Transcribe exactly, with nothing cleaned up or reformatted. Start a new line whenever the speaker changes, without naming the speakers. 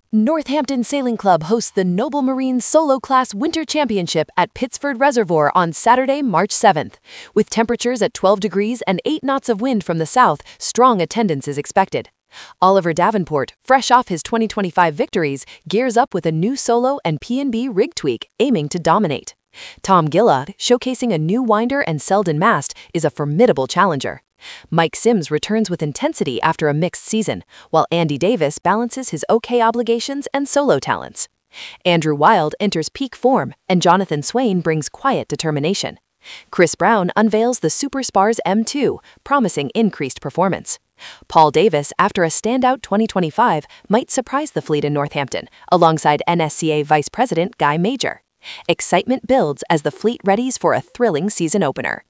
Northampton Sailing Club hosts the Noble Marine Solo Class Winter Championship at Pittsford Reservoir on Saturday, March seventh. With temperatures at twelve degrees and eight knots of wind from the south, strong attendance is expected. Oliver Davenport, fresh off his twenty twenty-five victories, gears up with a new solo and P and B rig tweak, aiming to dominate. Tom Gillard, showcasing a new winder and Selden mast, is a formidable challenger. Mike Sims returns with intensity after a mixed season, while Andy Davis balances his OK obligations and solo talents. Andrew Wild enters peak form, and Jonathan Swain brings quiet determination. Chris Brown unveils the Super Spars M two, promising increased performance. Paul Davis, after a standout twenty twenty-five, might surprise the fleet in Northampton, alongside N S C A Vice President Guy Major. Excitement builds as the fleet readies for a thrilling season opener.